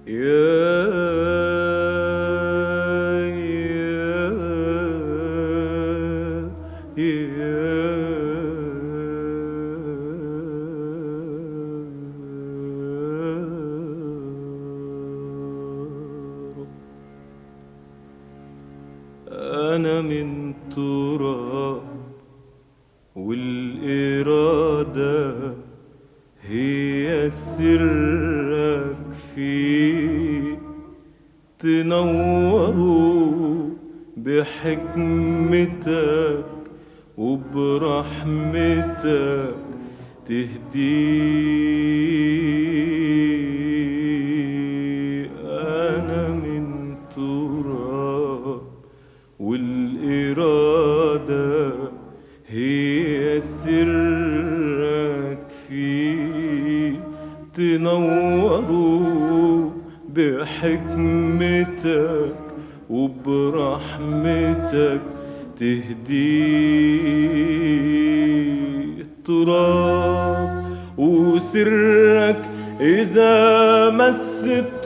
أنا من تراب والإرادة هي سرك فيه، تنوروا بحكمتك وبرحمتك تهديه. أنا من تراب والإرادة هي سرك فيه، تنوروا بحكمتك وبرحمتك تهديه. التراب وسرك إذا مس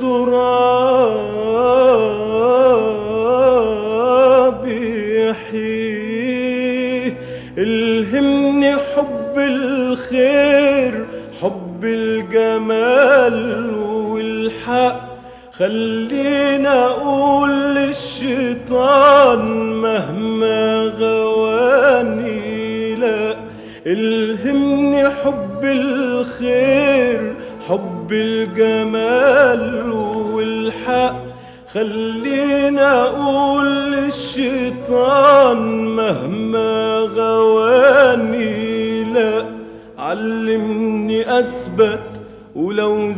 التراب يحييه. الهمني حب الخير، حب الجمال والحق، خلينا أقول للشيطان مهما غواني لا. الهمني حب الخير، حب الجمال والحق، خلينا أقول للشيطان مهما غواني لا. علمني أثبت ولو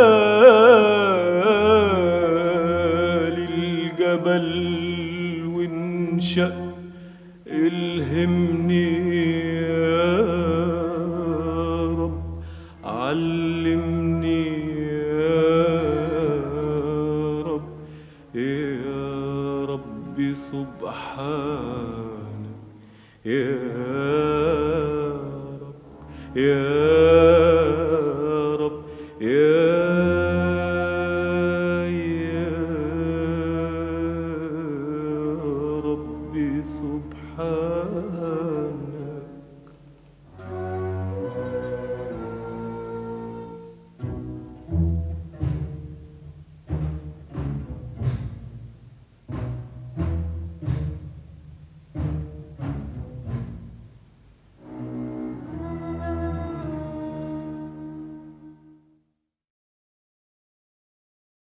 زال الجبل وانشق. الهمني يا رب، علمني يا رب، يا رب سبحان